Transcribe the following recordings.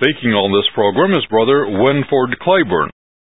Speaking on this program is Brother Winford Claiborne.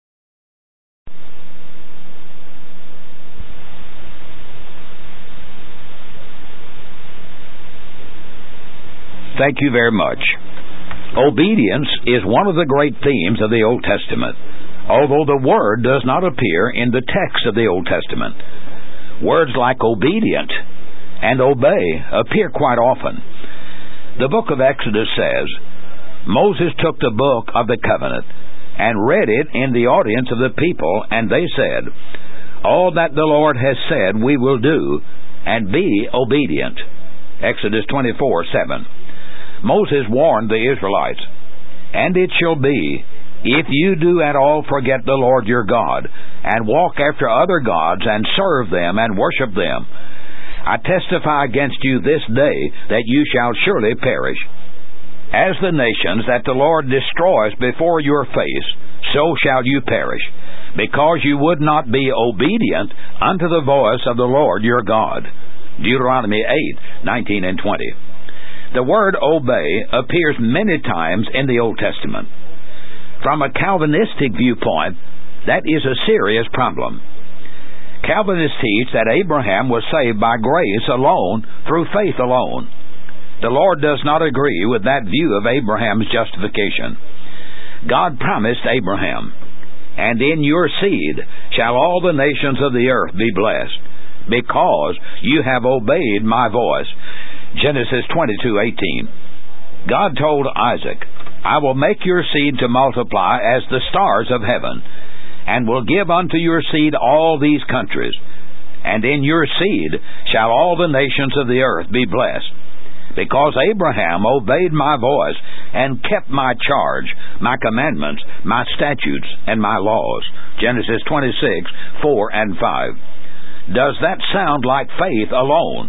Thank you very much. Obedience is one of the great themes of the Old Testament, although the word does not appear in the text of the Old Testament. Words like obedient and obey appear quite often. The book of Exodus says, Moses took the book of the covenant and read it in the audience of the people, and they said, all that the Lord has said we will do, and be obedient. Exodus 24:7. Moses warned the Israelites, and it shall be, if you do at all forget the Lord your God, and walk after other gods, and serve them, and worship them, I testify against you this day that you shall surely perish. As the nations that the Lord destroys before your face, so shall you perish, because you would not be obedient unto the voice of the Lord your God. Deuteronomy 8:19 and 20. The word obey appears many times in the Old Testament. From a Calvinistic viewpoint, that is a serious problem. Calvinists teach that Abraham was saved by grace alone, through faith alone. The Lord does not agree with that view of Abraham's justification. God promised Abraham, and in your seed shall all the nations of the earth be blessed, because you have obeyed my voice. Genesis 22:18. God told Isaac, I will make your seed to multiply as the stars of heaven, and will give unto your seed all these countries, and in your seed shall all the nations of the earth be blessed, because Abraham obeyed my voice, and kept my charge, my commandments, my statutes, and my laws. Genesis 26:4 and 5. Does that sound like faith alone?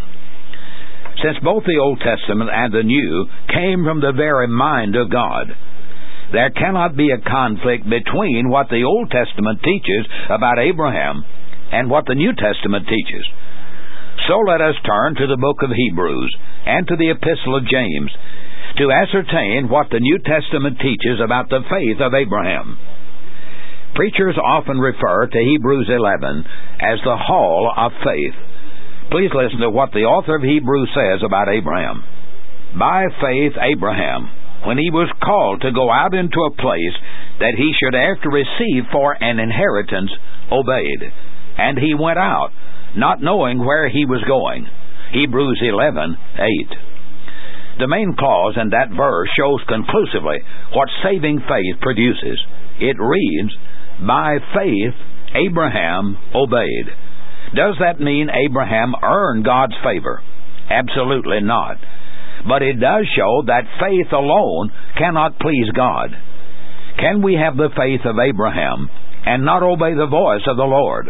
Since both the Old Testament and the New came from the very mind of God, there cannot be a conflict between what the Old Testament teaches about Abraham and what the New Testament teaches. So let us turn to the book of Hebrews and to the epistle of James to ascertain what the New Testament teaches about the faith of Abraham. Preachers often refer to Hebrews 11 as the hall of faith. Please listen to what the author of Hebrews says about Abraham. By faith Abraham, when he was called to go out into a place that he should after receive for an inheritance, obeyed. And he went out, not knowing where he was going. Hebrews 11:8. The main clause in that verse shows conclusively what saving faith produces. It reads, by faith Abraham obeyed. Does that mean Abraham earned God's favor? Absolutely not. But it does show that faith alone cannot please God. Can we have the faith of Abraham and not obey the voice of the Lord?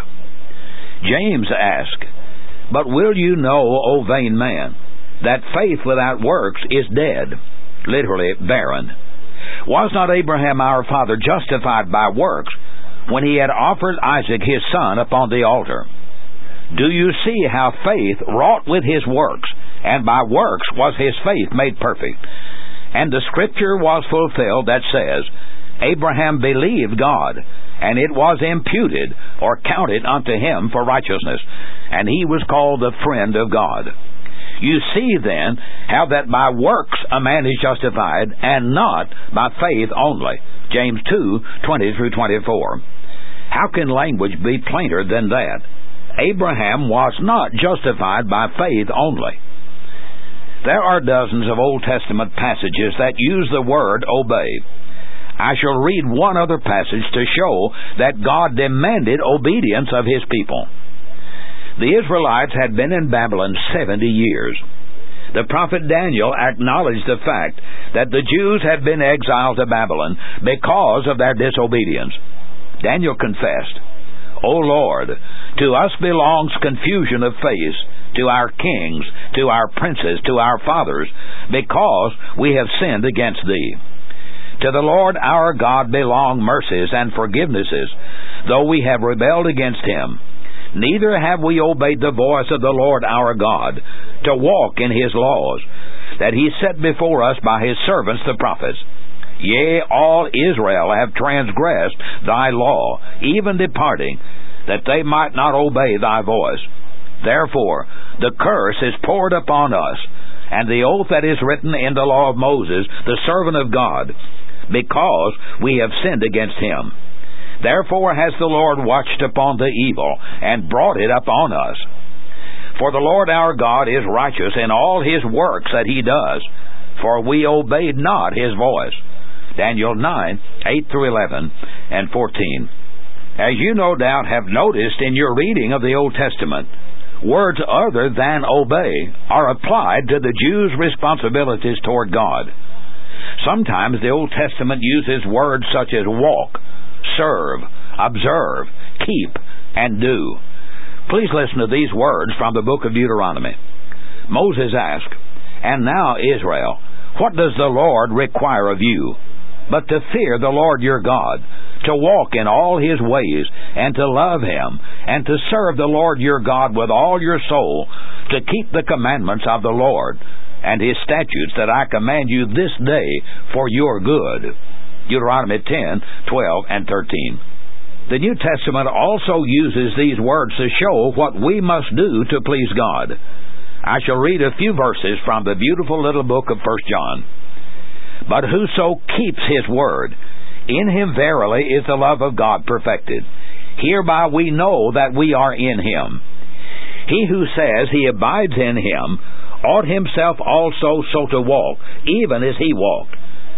James asked, but will you know, O vain man, that faith without works is dead, literally barren? Was not Abraham our father justified by works when he had offered Isaac his son upon the altar? Do you see how faith wrought with his works, and by works was his faith made perfect? And the scripture was fulfilled that says, Abraham believed God, and it was imputed or counted unto him for righteousness, and he was called the friend of God. You see then how that by works a man is justified, and not by faith only. James 2:20-24. How can language be plainer than that? Abraham was not justified by faith only. There are dozens of Old Testament passages that use the word obey. I shall read one other passage to show that God demanded obedience of his people. The Israelites had been in Babylon 70 years. The prophet Daniel acknowledged the fact that the Jews had been exiled to Babylon because of their disobedience. Daniel confessed, O Lord, to us belongs confusion of face, to our kings, to our princes, to our fathers, because we have sinned against thee. To the Lord our God belong mercies and forgivenesses, though we have rebelled against him. Neither have we obeyed the voice of the Lord our God, to walk in his laws, that he set before us by his servants the prophets. Yea, all Israel have transgressed thy law, even departing, that they might not obey thy voice. Therefore the curse is poured upon us, and the oath that is written in the law of Moses, the servant of God, because we have sinned against him. Therefore has the Lord watched upon the evil, and brought it upon us. For the Lord our God is righteous in all his works that he does, for we obeyed not his voice. Daniel 9, 8 through 11 and 14. As you no doubt have noticed in your reading of the Old Testament, words other than obey are applied to the Jews' responsibilities toward God. Sometimes the Old Testament uses words such as walk, serve, observe, keep, and do. Please listen to these words from the book of Deuteronomy. Moses asked, "And now, Israel, what does the Lord require of you? But to fear the Lord your God, to walk in all his ways, and to love him, and to serve the Lord your God with all your soul, to keep the commandments of the Lord, and his statutes that I command you this day for your good." Deuteronomy 10, 12, and 13. The New Testament also uses these words to show what we must do to please God. I shall read a few verses from the beautiful little book of 1 John. "But whoso keeps his word, in him verily is the love of God perfected. Hereby we know that we are in him. He who says he abides in him ought himself also so to walk, even as he walked.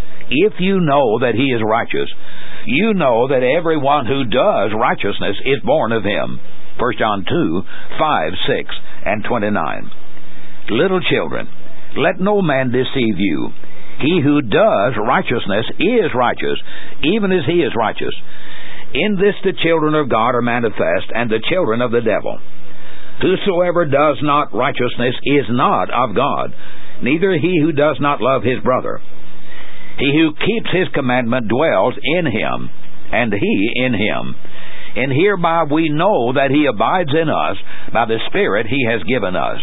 If you know that he is righteous, you know that everyone who does righteousness is born of him." 1 John 2, 5, 6, and 29. "Little children, let no man deceive you. He who does righteousness is righteous, even as he is righteous. In this the children of God are manifest, and the children of the devil. Whosoever does not righteousness is not of God, neither he who does not love his brother. He who keeps his commandment dwells in him, and he in him. And hereby we know that he abides in us by the Spirit he has given us."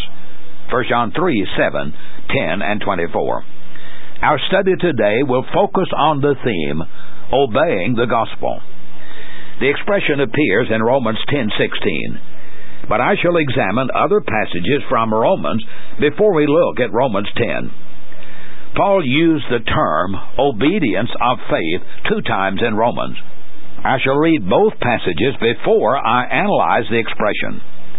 1 John 3, 7, 10, and 24. Our study today will focus on the theme, obeying the gospel. The expression appears in Romans 10:16, but I shall examine other passages from Romans before we look at Romans 10. Paul used the term obedience of faith 2 times in Romans. I shall read both passages before I analyze the expression.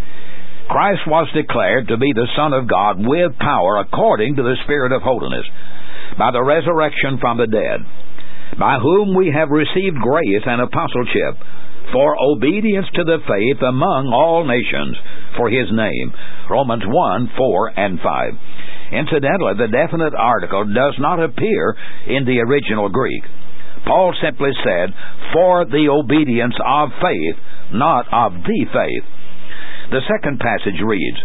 Christ was declared to be the Son of God with power according to the Spirit of holiness, by the resurrection from the dead, by whom we have received grace and apostleship for obedience to the faith among all nations for his name. Romans 1, 4, and 5. Incidentally, the definite article does not appear in the original Greek. Paul simply said, "for the obedience of faith, not of the faith." The second passage reads,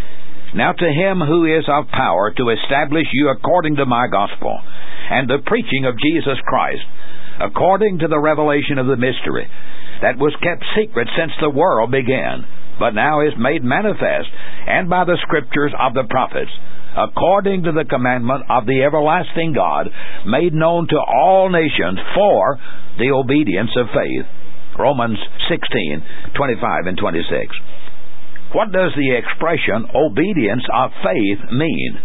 "Now to him who is of power to establish you according to my gospel, and the preaching of Jesus Christ, according to the revelation of the mystery, that was kept secret since the world began, but now is made manifest, and by the scriptures of the prophets, according to the commandment of the everlasting God, made known to all nations for the obedience of faith." Romans 16, 25 and 26. What does the expression obedience of faith mean?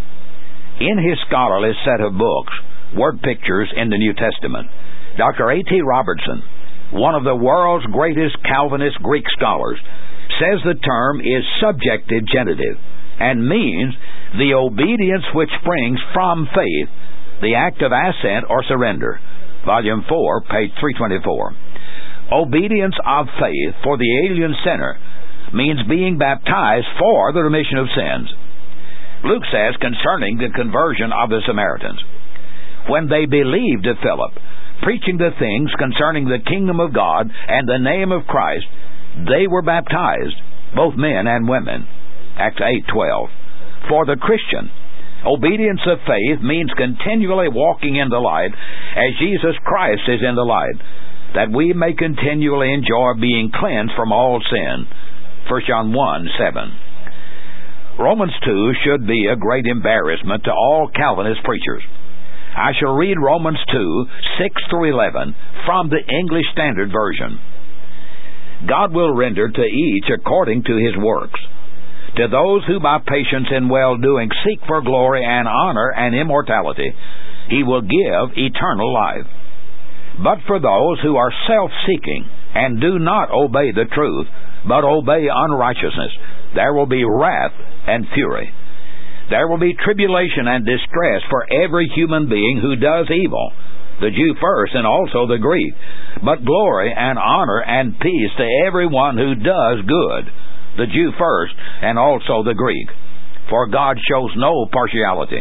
In his scholarly set of books, Word Pictures in the New Testament, Dr. A.T. Robertson, one of the world's greatest Calvinist Greek scholars, says the term is subjective genitive and means the obedience which springs from faith, the act of assent or surrender. Volume 4, page 324. Obedience of faith for the alien sinner means being baptized for the remission of sins. Luke says concerning the conversion of the Samaritans, "When they believed of Philip, preaching the things concerning the kingdom of God and the name of Christ, they were baptized, both men and women." Acts 8:12. For the Christian, obedience of faith means continually walking in the light as Jesus Christ is in the light, that we may continually enjoy being cleansed from all sin. 1 John 1, 7. Romans 2 should be a great embarrassment to all Calvinist preachers. I shall read Romans 2, 6 through 11 from the English Standard Version. God will render to each according to his works. To those who by patience in well-doing seek for glory and honor and immortality, he will give eternal life. But for those who are self-seeking and do not obey the truth, but obey unrighteousness, there will be wrath and fury. There will be tribulation and distress for every human being who does evil, the Jew first and also the Greek, but glory and honor and peace to everyone who does good, the Jew first and also the Greek. For God shows no partiality.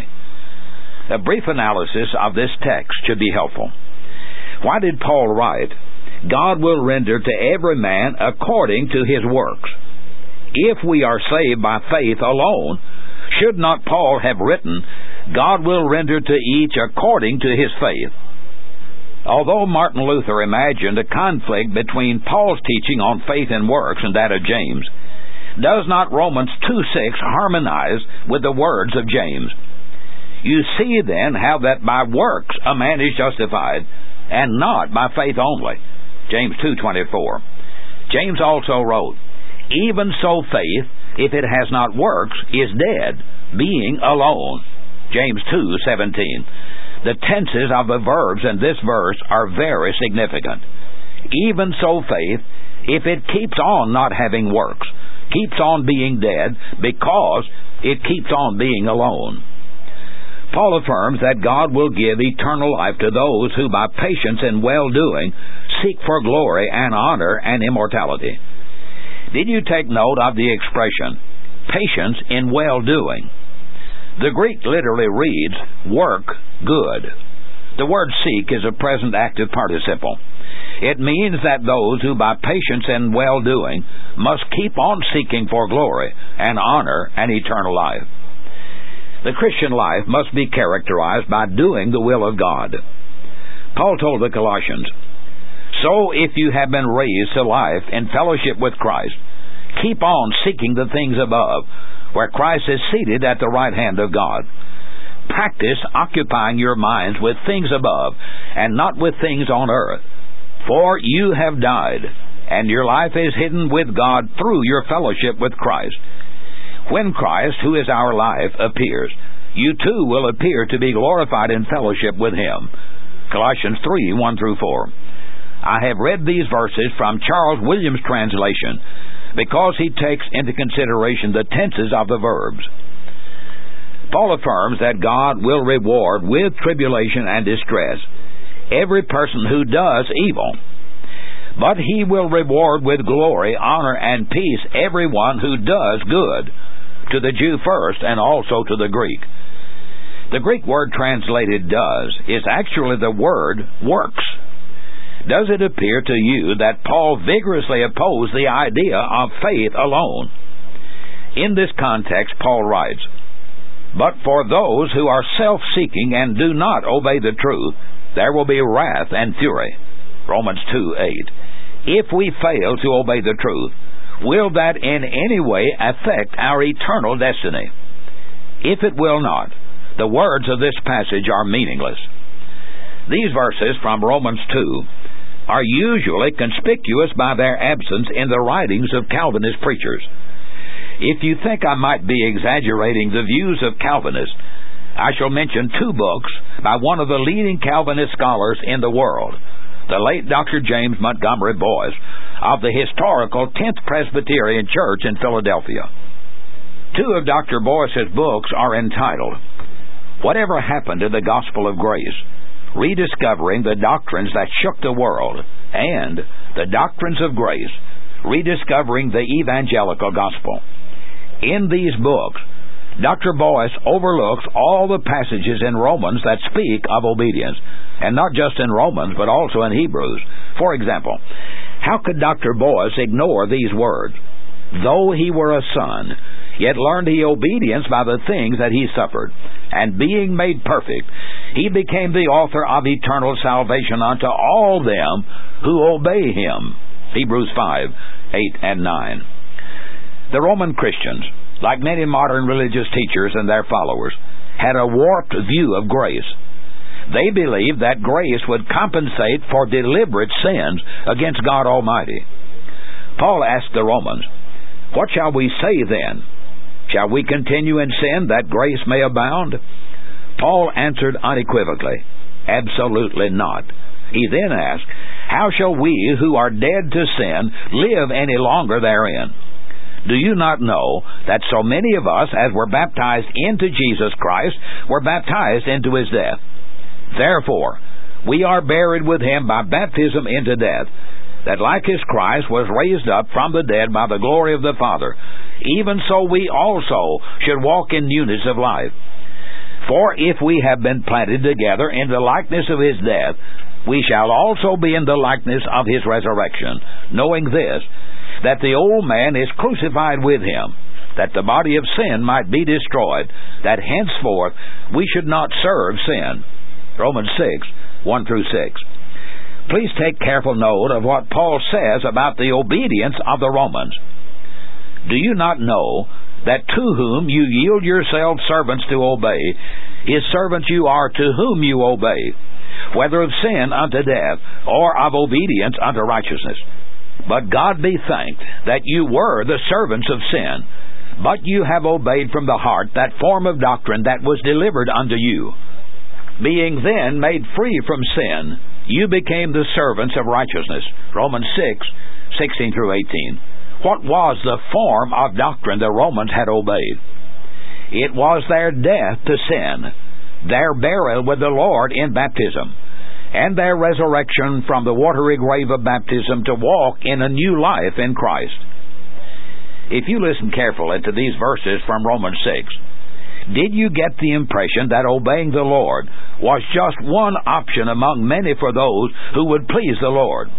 A brief analysis of this text should be helpful. Why did Paul write, God will render to every man according to his works? If we are saved by faith alone, should not Paul have written, God will render to each according to his faith? Although Martin Luther imagined a conflict between Paul's teaching on faith and works and that of James, does not Romans 2:6 harmonize with the words of James? You see then how that by works a man is justified, and not by faith only. James 2:24. James also wrote, even so faith, if it has not works, is dead, being alone. James 2:17. The tenses of the verbs in this verse are very significant. Even so faith, if it keeps on not having works, keeps on being dead because it keeps on being alone. Paul affirms that God will give eternal life to those who by patience and well-doing seek for glory and honor and immortality. Did you take note of the expression, patience in well-doing? The Greek literally reads, work good. The word seek is a present active participle. It means that those who by patience and well-doing must keep on seeking for glory and honor and eternal life. The Christian life must be characterized by doing the will of God. Paul told the Colossians, so if you have been raised to life in fellowship with Christ, keep on seeking the things above, where Christ is seated at the right hand of God. Practice occupying your minds with things above, and not with things on earth. For you have died, and your life is hidden with God through your fellowship with Christ. When Christ, who is our life, appears, you too will appear to be glorified in fellowship with him. Colossians 3:1 through 4. I have read these verses from Charles Williams' translation because he takes into consideration the tenses of the verbs. Paul affirms that God will reward with tribulation and distress every person who does evil, but he will reward with glory, honor, and peace everyone who does good, to the Jew first and also to the Greek. The Greek word translated does is actually the word works. Does it appear to you that Paul vigorously opposed the idea of faith alone? In this context, Paul writes, but for those who are self-seeking and do not obey the truth, there will be wrath and fury. Romans 2:8. If we fail to obey the truth, will that in any way affect our eternal destiny? If it will not, the words of this passage are meaningless. These verses from Romans 2 are usually conspicuous by their absence in the writings of Calvinist preachers. If you think I might be exaggerating the views of Calvinists, I shall mention two books by one of the leading Calvinist scholars in the world, the late Dr. James Montgomery Boyce, of the historical 10th Presbyterian Church in Philadelphia. Two of Dr. Boyce's books are entitled, Whatever Happened to the Gospel of Grace? Rediscovering the Doctrines That Shook the World, and The Doctrines of Grace, Rediscovering the Evangelical Gospel. In these books, Dr. Boyce overlooks all the passages in Romans that speak of obedience, and not just in Romans, but also in Hebrews. For example, how could Dr. Boyce ignore these words? Though he were a son, yet learned he obedience by the things that he suffered, and being made perfect, he became the author of eternal salvation unto all them who obey him. Hebrews 5:8 and 9. The Roman Christians, like many modern religious teachers and their followers, had a warped view of grace. They believed that grace would compensate for deliberate sins against God Almighty. Paul asked the Romans, "What shall we say then? Shall we continue in sin that grace may abound?" Paul answered unequivocally, "Absolutely not." He then asked, "How shall we who are dead to sin live any longer therein? Do you not know that so many of us as were baptized into Jesus Christ were baptized into his death? Therefore, we are buried with him by baptism into death, that like as Christ was raised up from the dead by the glory of the Father, even so we also should walk in newness of life. For if we have been planted together in the likeness of his death, we shall also be in the likeness of his resurrection, knowing this, that the old man is crucified with him, that the body of sin might be destroyed, that henceforth we should not serve sin." Romans 6, 1-6. Please take careful note of what Paul says about the obedience of the Romans. "Do you not know that to whom you yield yourselves servants to obey, his servants you are to whom you obey, whether of sin unto death, or of obedience unto righteousness? But God be thanked that you were the servants of sin, but you have obeyed from the heart that form of doctrine that was delivered unto you. Being then made free from sin, you became the servants of righteousness." Romans 6, 16-18. What was the form of doctrine the Romans had obeyed? It was their death to sin, their burial with the Lord in baptism, and their resurrection from the watery grave of baptism to walk in a new life in Christ. If you listen carefully to these verses from Romans 6, did you get the impression that obeying the Lord was just one option among many for those who would please the Lord?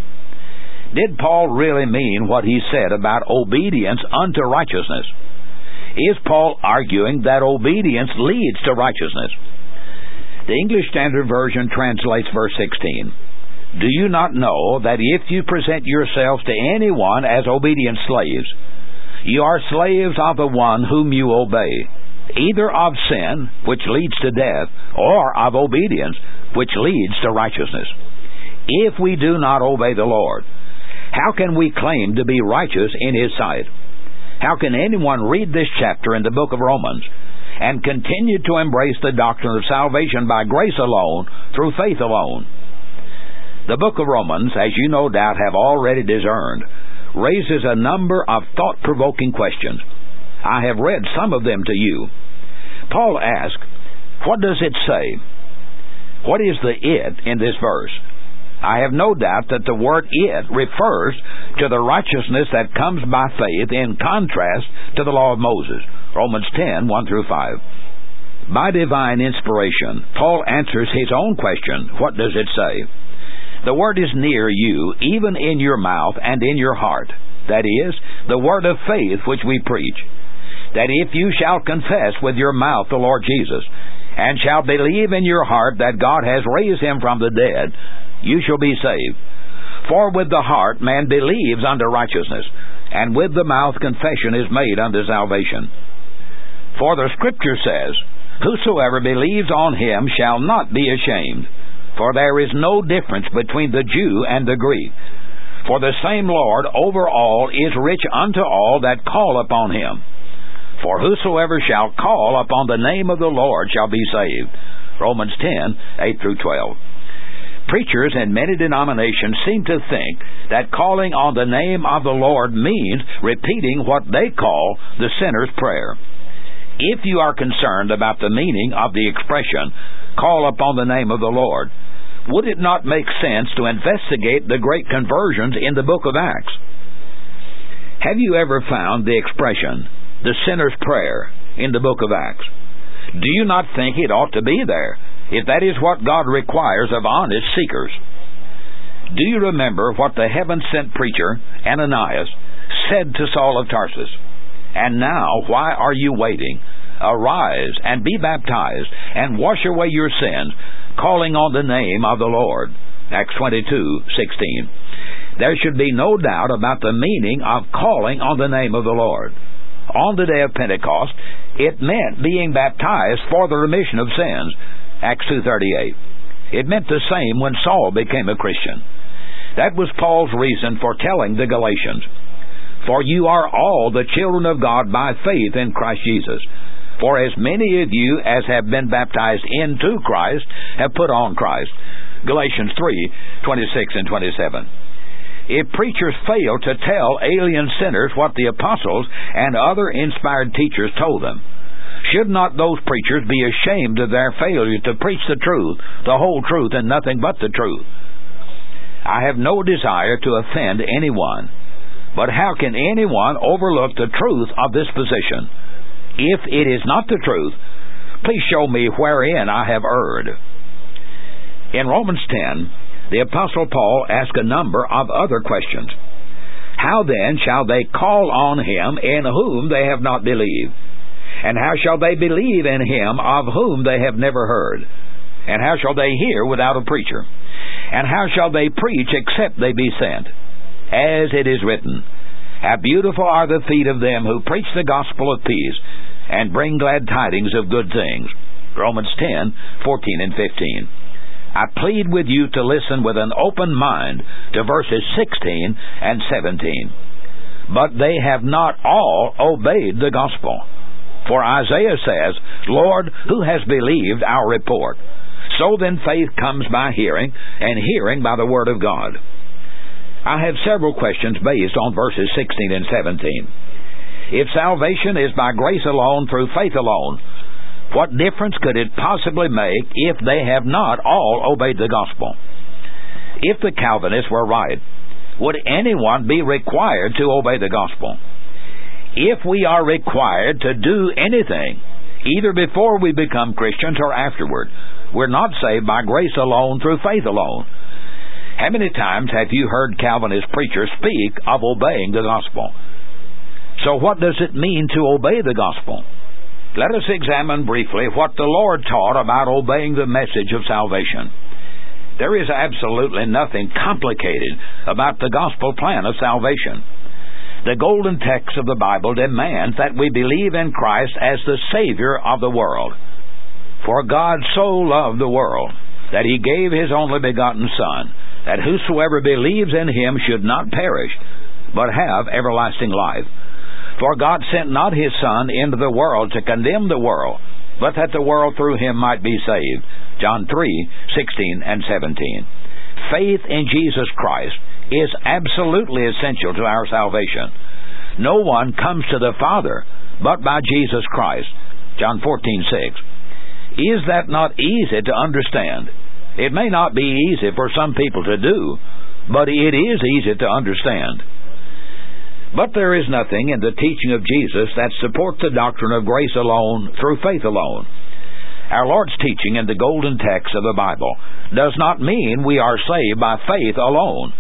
Did Paul really mean what he said about obedience unto righteousness? Is Paul arguing that obedience leads to righteousness? The English Standard Version translates verse 16, "Do you not know that if you present yourselves to anyone as obedient slaves, you are slaves of the one whom you obey, either of sin, which leads to death, or of obedience, which leads to righteousness? If we do not obey the Lord, how can we claim to be righteous in his sight?" How can anyone read this chapter in the book of Romans and continue to embrace the doctrine of salvation by grace alone, through faith alone? The book of Romans, as you no doubt have already discerned, raises a number of thought-provoking questions. I have read some of them to you. Paul asked, what does it say? What is the "it" in this verse? I have no doubt that the word "it" refers to the righteousness that comes by faith in contrast to the law of Moses. Romans 10, 1-5. By divine inspiration, Paul answers his own question, what does it say? The word is near you, even in your mouth and in your heart. That is, the word of faith which we preach. That if you shall confess with your mouth the Lord Jesus, and shall believe in your heart that God has raised him from the dead, you shall be saved. For with the heart man believes unto righteousness, and with the mouth confession is made unto salvation. For the Scripture says, whosoever believes on him shall not be ashamed. For there is no difference between the Jew and the Greek. For the same Lord over all is rich unto all that call upon him. For whosoever shall call upon the name of the Lord shall be saved. Romans 10, 8-12. Preachers in many denominations seem to think that calling on the name of the Lord means repeating what they call the sinner's prayer. If you are concerned about the meaning of the expression, call upon the name of the Lord, would it not make sense to investigate the great conversions in the book of Acts? Have you ever found the expression, the sinner's prayer, in the book of Acts? Do you not think it ought to be there, if that is what God requires of honest seekers? Do you remember what the heaven-sent preacher, Ananias, said to Saul of Tarsus? And now, why are you waiting? Arise and be baptized, and wash away your sins, calling on the name of the Lord. Acts 22:16. There should be no doubt about the meaning of calling on the name of the Lord. On the day of Pentecost, it meant being baptized for the remission of sins. Acts 2:38. It meant the same when Saul became a Christian. That was Paul's reason for telling the Galatians, "For you are all the children of God by faith in Christ Jesus. For as many of you as have been baptized into Christ have put on Christ." Galatians 3:26 and 27. If preachers fail to tell alien sinners what the apostles and other inspired teachers told them, should not those preachers be ashamed of their failure to preach the truth, the whole truth, and nothing but the truth? I have no desire to offend anyone, but how can anyone overlook the truth of this position? If it is not the truth, please show me wherein I have erred. In Romans 10, the Apostle Paul asked a number of other questions. How then shall they call on him in whom they have not believed? And how shall they believe in him of whom they have never heard? And how shall they hear without a preacher? And how shall they preach except they be sent? As it is written, "How beautiful are the feet of them who preach the gospel of peace, and bring glad tidings of good things." Romans 10:14 and 15. I plead with you to listen with an open mind to verses 16 and 17. But they have not all obeyed the gospel. For Isaiah says, "Lord, who has believed our report?" So then faith comes by hearing, and hearing by the word of God. I have several questions based on verses 16 and 17. If salvation is by grace alone, through faith alone, what difference could it possibly make if they have not all obeyed the gospel? If the Calvinists were right, would anyone be required to obey the gospel? If we are required to do anything, either before we become Christians or afterward, we're not saved by grace alone, through faith alone. How many times have you heard Calvinist preachers speak of obeying the gospel? So what does it mean to obey the gospel? Let us examine briefly what the Lord taught about obeying the message of salvation. There is absolutely nothing complicated about the gospel plan of salvation. The golden text of the Bible demands that we believe in Christ as the Savior of the world. For God so loved the world that He gave His only begotten Son, that whosoever believes in Him should not perish, but have everlasting life. For God sent not His Son into the world to condemn the world, but that the world through Him might be saved. John 3:16 and 17. Faith in Jesus Christ is absolutely essential to our salvation. No one comes to the Father but by Jesus Christ. John 14:6. Is that not easy to understand? It may not be easy for some people to do, but it is easy to understand. But there is nothing in the teaching of Jesus that supports the doctrine of grace alone, through faith alone. Our Lord's teaching in the golden text of the Bible does not mean we are saved by faith alone.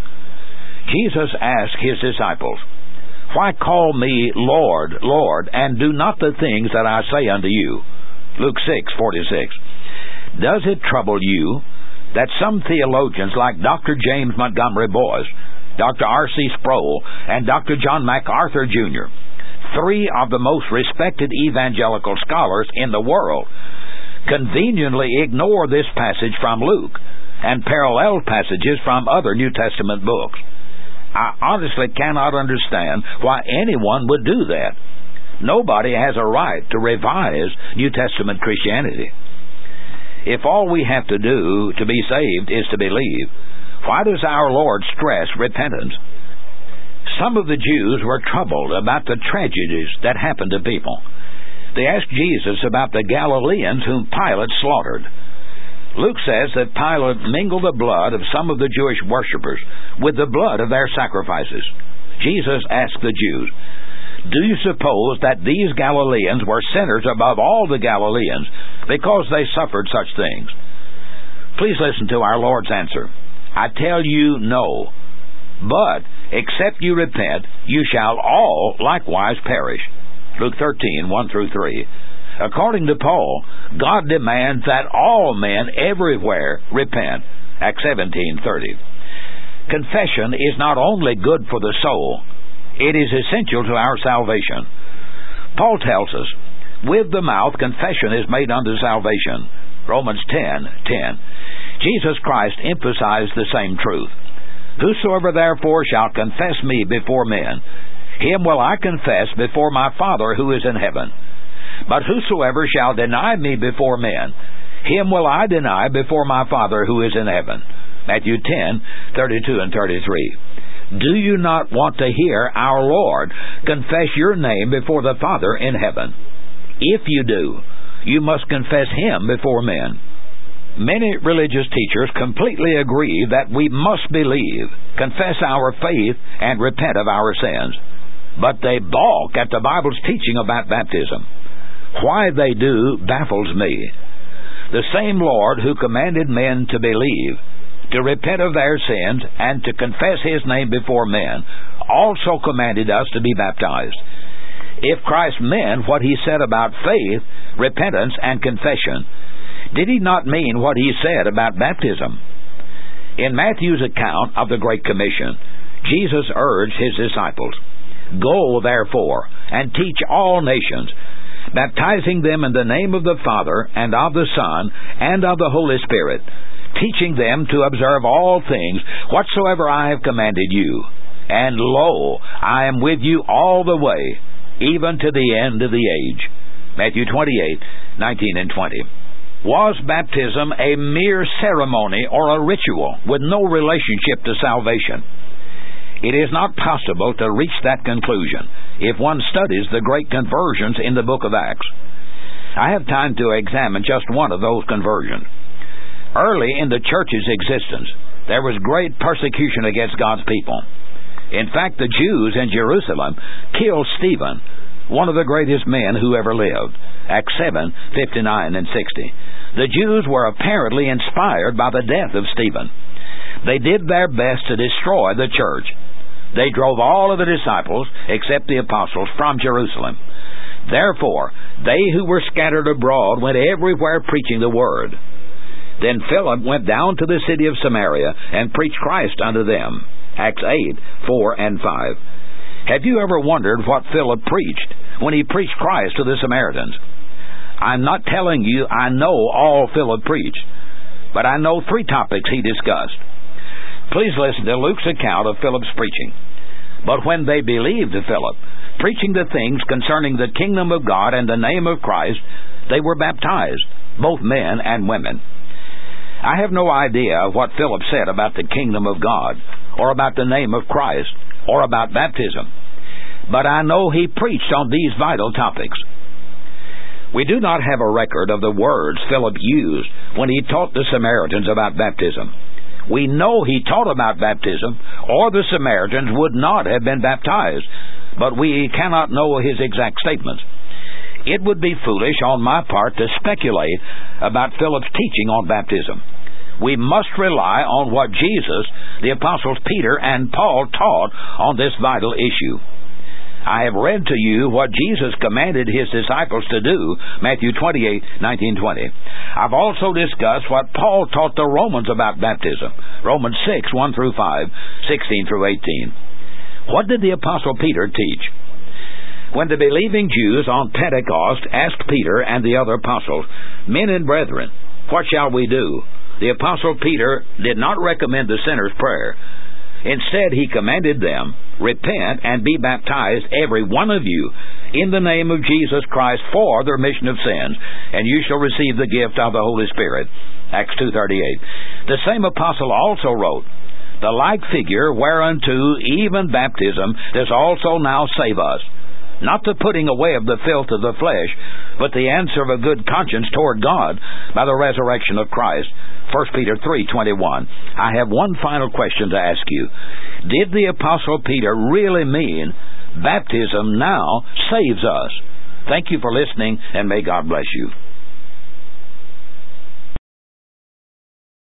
Jesus asked His disciples, "Why call me Lord, Lord, and do not the things that I say unto you?" Luke 6:46. Does it trouble you that some theologians like Dr. James Montgomery Boyce, Dr. R.C. Sproul, and Dr. John MacArthur Jr., three of the most respected evangelical scholars in the world, conveniently ignore this passage from Luke and parallel passages from other New Testament books? I honestly cannot understand why anyone would do that. Nobody has a right to revise New Testament Christianity. If all we have to do to be saved is to believe, why does our Lord stress repentance? Some of the Jews were troubled about the tragedies that happened to people. They asked Jesus about the Galileans whom Pilate slaughtered. Luke says that Pilate mingled the blood of some of the Jewish worshippers with the blood of their sacrifices. Jesus asked the Jews, "Do you suppose that these Galileans were sinners above all the Galileans because they suffered such things?" Please listen to our Lord's answer. "I tell you, no. But except you repent, you shall all likewise perish." Luke 13:1-3. According to Paul, God demands that all men everywhere repent. Acts 17:30. Confession is not only good for the soul, it is essential to our salvation. Paul tells us, with the mouth confession is made unto salvation. Romans 10:10. Jesus Christ emphasized the same truth. Whosoever therefore shall confess me before men, him will I confess before my Father who is in heaven. But whosoever shall deny me before men, him will I deny before my Father who is in heaven. Matthew 10:32 and 33. Do you not want to hear our Lord confess your name before the Father in heaven? If you do, you must confess Him before men. Many religious teachers completely agree that we must believe, confess our faith, and repent of our sins. But they balk at the Bible's teaching about baptism. Why they do baffles me. The same Lord who commanded men to believe, to repent of their sins, and to confess His name before men, also commanded us to be baptized. If Christ meant what He said about faith, repentance, and confession, did He not mean what He said about baptism? In Matthew's account of the Great Commission, Jesus urged His disciples, Go, therefore, and teach all nations, baptizing them in the name of the Father, and of the Son, and of the Holy Spirit, teaching them to observe all things whatsoever I have commanded you. And lo, I am with you all the way, even to the end of the age. Matthew 28:19 and 20. Was baptism a mere ceremony or a ritual with no relationship to salvation? It is not possible to reach that conclusion if one studies the great conversions in the book of Acts. I have time to examine just one of those conversions. Early in the church's existence, there was great persecution against God's people. In fact, the Jews in Jerusalem killed Stephen, one of the greatest men who ever lived. Acts 7:59 and 60. The Jews were apparently inspired by the death of Stephen. They did their best to destroy the church. They drove all of the disciples, except the apostles, from Jerusalem. Therefore, they who were scattered abroad went everywhere preaching the word. Then Philip went down to the city of Samaria and preached Christ unto them. Acts 8:4 and 5. Have you ever wondered what Philip preached when he preached Christ to the Samaritans? I'm not telling you I know all Philip preached, but I know 3 topics he discussed. Please listen to Luke's account of Philip's preaching. But when they believed Philip, preaching the things concerning the kingdom of God and the name of Christ, they were baptized, both men and women. I have no idea what Philip said about the kingdom of God, or about the name of Christ, or about baptism. But I know he preached on these vital topics. We do not have a record of the words Philip used when he taught the Samaritans about baptism. We know he taught about baptism, or the Samaritans would not have been baptized, but we cannot know his exact statements. It would be foolish on my part to speculate about Philip's teaching on baptism. We must rely on what Jesus, the Apostles Peter, and Paul taught on this vital issue. I have read to you what Jesus commanded His disciples to do, Matthew 28:19-20. I've also discussed what Paul taught the Romans about baptism, Romans 6:1 through 5, 16 through 18. What did the Apostle Peter teach? When the believing Jews on Pentecost asked Peter and the other apostles, Men and brethren, what shall we do? The Apostle Peter did not recommend the sinner's prayer. Instead, he commanded them, Repent and be baptized, every one of you, in the name of Jesus Christ for the remission of sins, and you shall receive the gift of the Holy Spirit. Acts 2:38. The same apostle also wrote, The like figure whereunto even baptism does also now save us, not the putting away of the filth of the flesh, but the answer of a good conscience toward God by the resurrection of Christ. 1 Peter 3:21. I have one final question to ask you. Did the Apostle Peter really mean baptism now saves us? Thank you for listening, and may God bless you.